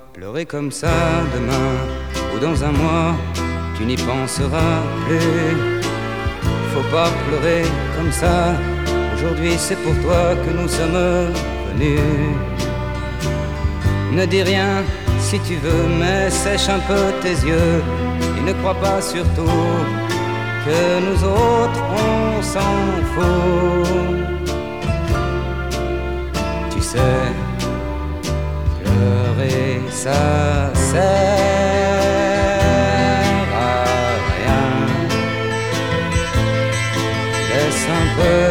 pleurer comme ça demain ou dans un mois, tu n'y penseras plus. Faut pas pleurer comme ça, aujourd'hui c'est pour toi que nous sommes venus. Ne dis rien si tu veux, mais sèche un peu tes yeux et ne crois pas surtout que nous autres on s'en fout. Tu sais, pleurer ça sert à rien. Laisse un peu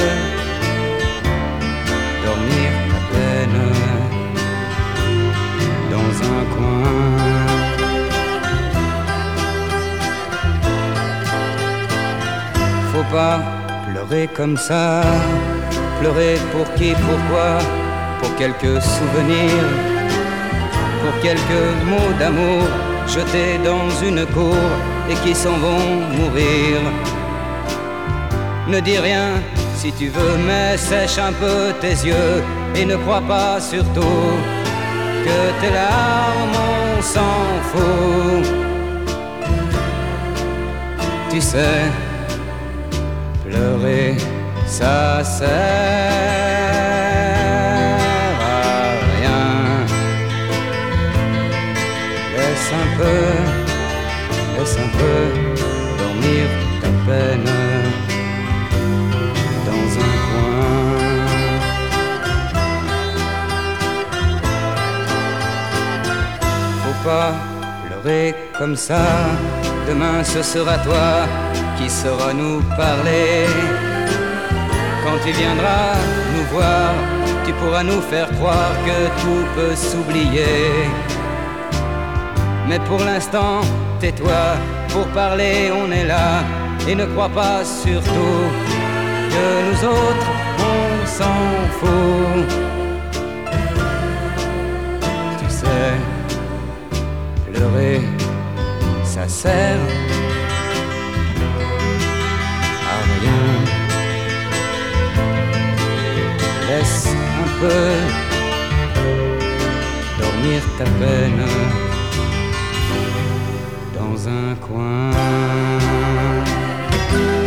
dormir ta peine dans un coin. Faut pas pleurer comme ça. Pleurer pour qui, pourquoi? Pour quelques souvenirs, pour quelques mots d'amour jetés dans une cour et qui s'en vont mourir. Ne dis rien si tu veux, mais sèche un peu tes yeux et ne crois pas surtout que tes larmes on s'en fout. Tu sais, pleurer ça sert à rien. Laisse un peu dormir ta peine dans un coin. Faut pas pleurer comme ça, demain ce sera toi qui saura nous parler. Quand tu viendras nous voir, tu pourras nous faire croire que tout peut s'oublier. Mais pour l'instant, tais-toi, pour parler on est là. Et ne crois pas surtout que nous autres on s'en fout. Tu sais, pleurer, ça sert à rien. Laisse un peu dormir ta peine dans un coin.